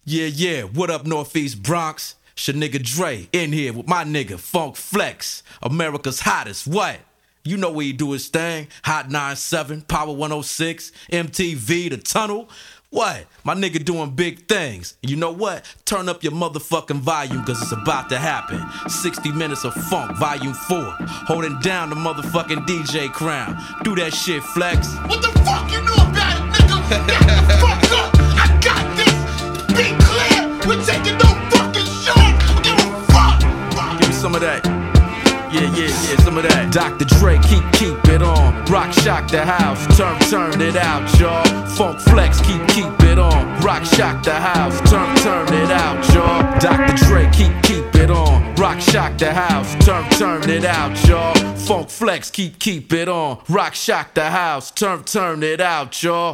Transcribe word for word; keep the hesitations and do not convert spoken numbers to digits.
Yeah, yeah, what up, Northeast Bronx? It's your nigga Dre in here with my nigga Funk Flex, America's hottest. What? You know where he do his thing. Hot nine seven, Power one oh six, M T V, The Tunnel. What? My nigga doing big things. You know what? Turn up your motherfucking volume, cause it's about to happen. sixty minutes of funk, volume four. Holding down the motherfucking D J crown. Do that shit, Flex. What the fuck you know about it, nigga? Get the fuck up! I got this! Be clear! We're taking no fucking short! Give a fuck! Give me some of that. Yeah, yeah, yeah, some of that. Doctor Dre, keep, keep it on. Rock, shock the house. Turn, turn it out, y'all. Funk Flex, keep, keep it on. Rock, shock the house. Turn, turn it out, y'all. Doctor Dre, keep, keep it on. Rock, shock the house. Turn, turn it out, y'all. Funk Flex, keep, keep it on. Rock, shock the house. Turn, turn it out, y'all.